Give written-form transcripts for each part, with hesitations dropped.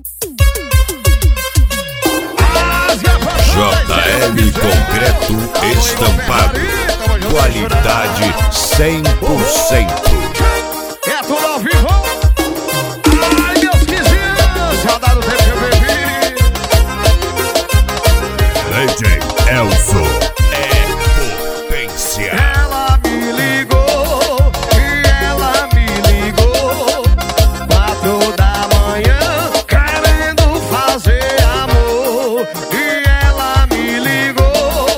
JL Concreto Estampado, qualidade 100%. É tudo ao vivo. Ai, meus vizinhos, saudade do tempo que eu bebi. DJ Elzo é potência. Ela me ligou, e ela me ligou 4 da manhã, querendo fazer amor. E ela me ligou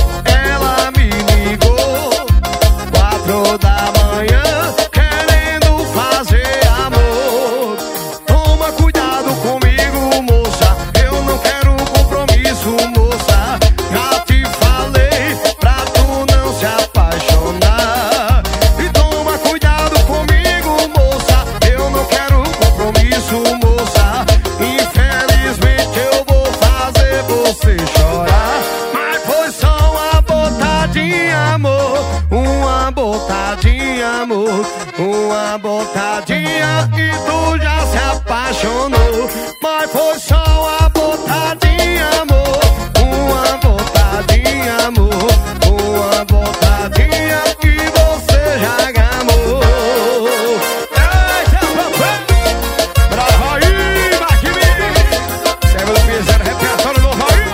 4 da manhã, querendo fazer amor. Toma cuidado comigo, moça, eu não quero compromisso, moça. Já te falei pra tu não se apaixonar. E toma cuidado comigo, moça, eu não quero compromisso, moça. Infelizmente eu vou fazer você chorar. Mas foi só uma botadinha, amor, uma botadinha, amor, uma botadinha e tu já se apaixonou. Mas foi só uma botadinha, amor, uma botadinha, amor, uma botadinha e você já gamou. Eita, papai! Brava aí, Marquinhos! Serve do piseiro, repertório novo aí!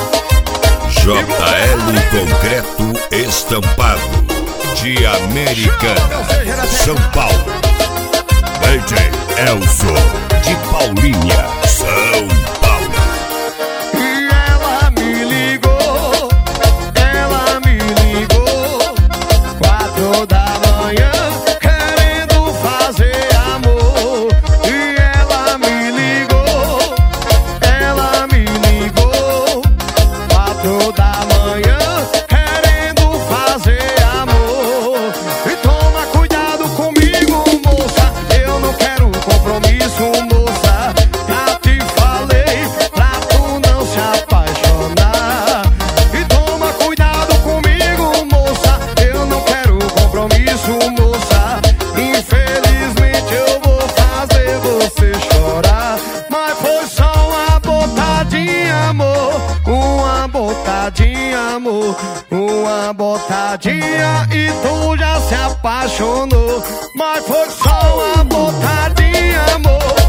JL Concreto Estampado, de Americana, São Paulo. DJ Elzo, de Paulinha, São Paulo. E ela me ligou 4 da manhã, querendo fazer amor. E ela me ligou 4 da manhã, querendo fazer amor. E toma cuidado comigo, moça, eu não quero compromisso, moça. Já te falei pra tu não se apaixonar. E toma cuidado comigo, moça, eu não quero compromisso, moça. Infelizmente eu vou fazer você chorar. Mas foi só uma botadinha, amor, uma botadinha, amor, uma botadinha e tu já se apaixonou. Mas foi só uma botadinha, amor,